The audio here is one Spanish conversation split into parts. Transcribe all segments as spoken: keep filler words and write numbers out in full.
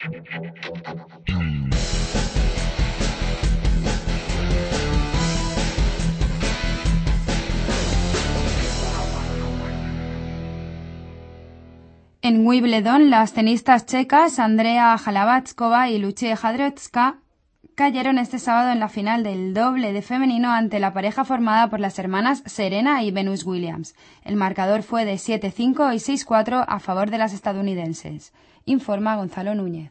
En Wimbledon, las tenistas checas Andrea Halaváčková y Lucie Jadrocká cayeron este sábado en la final del doble de femenino ante la pareja formada por las hermanas Serena y Venus Williams. El marcador fue de siete cinco y seis cuatro a favor de las estadounidenses. Informa Gonzalo Núñez.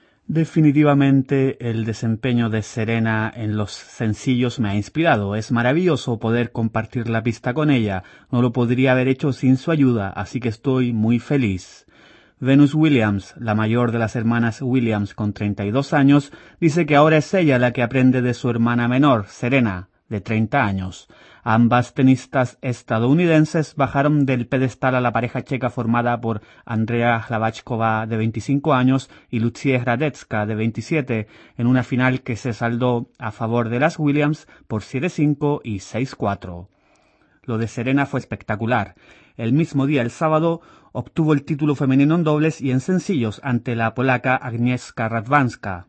Definitivamente el desempeño de Serena en los sencillos me ha inspirado. Es maravilloso poder compartir la pista con ella. No lo podría haber hecho sin su ayuda, así que estoy muy feliz. Venus Williams, la mayor de las hermanas Williams con treinta y dos años, dice que ahora es ella la que aprende de su hermana menor, Serena, de treinta años. Ambas tenistas estadounidenses bajaron del pedestal a la pareja checa formada por Andrea Halaváčková, de veinticinco años, y Lucie Hradecká, de veintisiete, en una final que se saldó a favor de las Williams por siete cinco y seis cuatro. Lo de Serena fue espectacular. El mismo día, el sábado, obtuvo el título femenino en dobles y en sencillos ante la polaca Agnieszka Radwanska.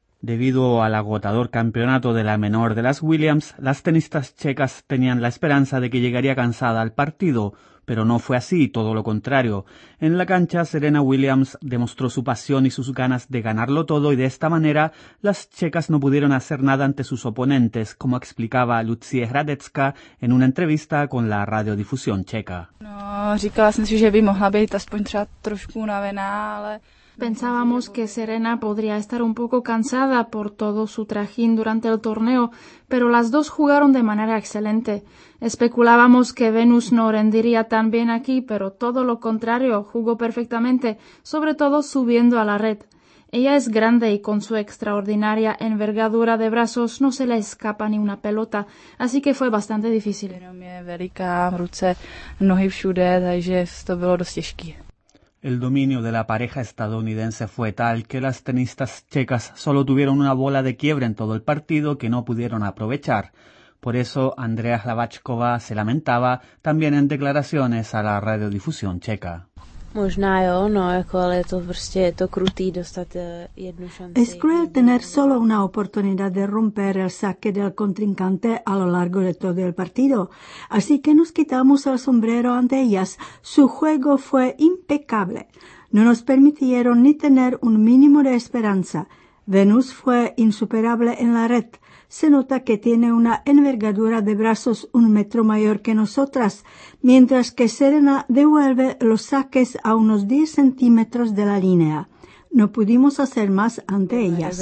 Debido al agotador campeonato de la menor de las Williams, las tenistas checas tenían la esperanza de que llegaría cansada al partido, pero no fue así, todo lo contrario. En la cancha, Serena Williams demostró su pasión y sus ganas de ganarlo todo y de esta manera las checas no pudieron hacer nada ante sus oponentes, como explicaba Lucie Hradecká en una entrevista con la radiodifusión checa. No, říkala jsem si, že by mohla být aspoň třeba trošku unavená, ale pensábamos que Serena podría estar un poco cansada por todo su trajín durante el torneo, pero las dos jugaron de manera excelente. Especulábamos que Venus no rendiría tan bien aquí, pero todo lo contrario, jugó perfectamente, sobre todo subiendo a la red. Ella es grande y con su extraordinaria envergadura de brazos no se le escapa ni una pelota, así que fue bastante difícil. Jenom je veliká, ruce, nohy všude, takže to bylo dost těžké. El dominio de la pareja estadounidense fue tal que las tenistas checas solo tuvieron una bola de quiebre en todo el partido que no pudieron aprovechar. Por eso Andrea Halaváčková se lamentaba también en declaraciones a la radiodifusión checa. Es cruel tener solo una oportunidad de romper el saque del contrincante a lo largo de todo el partido, así que nos quitamos el sombrero ante ellas. Su juego fue impecable. No nos permitieron ni tener un mínimo de esperanza. Venus fue insuperable en la red. Se nota que tiene una envergadura de brazos un metro mayor que nosotras, mientras que Serena devuelve los saques a unos diez centímetros de la línea. No pudimos hacer más ante ellas.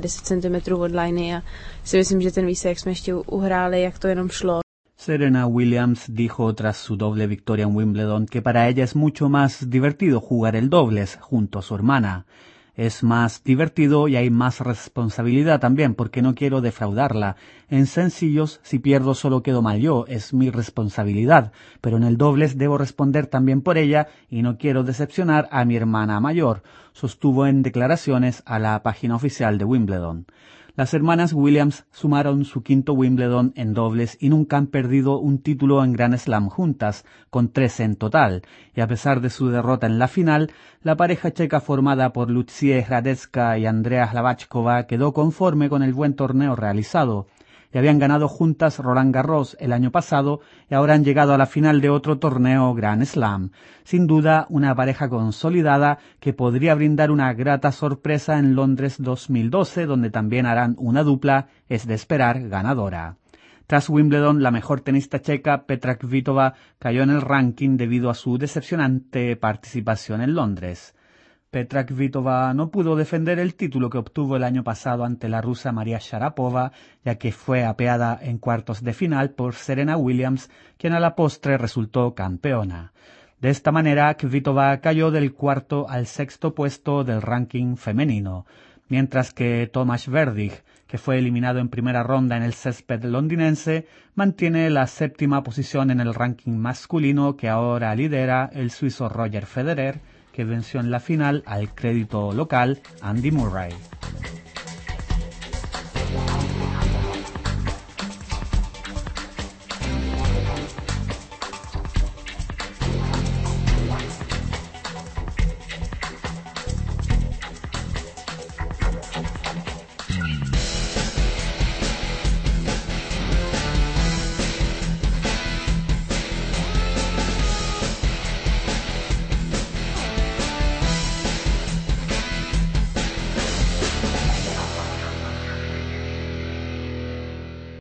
Serena Williams dijo tras su doble victoria en Wimbledon que para ella es mucho más divertido jugar el dobles junto a su hermana. Es más divertido y hay más responsabilidad también, porque no quiero defraudarla. En sencillos, si pierdo solo quedo mal yo, es mi responsabilidad, pero en el dobles debo responder también por ella y no quiero decepcionar a mi hermana mayor, sostuvo en declaraciones a la página oficial de Wimbledon. Las hermanas Williams sumaron su quinto Wimbledon en dobles y nunca han perdido un título en Grand Slam juntas, con trece en total, y a pesar de su derrota en la final, la pareja checa formada por Lucie Hradecká y Andrea Halaváčková quedó conforme con el buen torneo realizado. Y habían ganado juntas Roland Garros el año pasado y ahora han llegado a la final de otro torneo Grand Slam. Sin duda, una pareja consolidada que podría brindar una grata sorpresa en Londres dos mil doce, donde también harán una dupla, es de esperar, ganadora. Tras Wimbledon, la mejor tenista checa, Petra Kvitova, cayó en el ranking debido a su decepcionante participación en Londres. Petra Kvitova no pudo defender el título que obtuvo el año pasado ante la rusa Maria Sharapova, ya que fue apeada en cuartos de final por Serena Williams, quien a la postre resultó campeona. De esta manera, Kvitova cayó del cuarto al sexto puesto del ranking femenino, mientras que Tomáš Berdych, que fue eliminado en primera ronda en el césped londinense, mantiene la séptima posición en el ranking masculino que ahora lidera el suizo Roger Federer, que venció en la final al crédito local Andy Murray.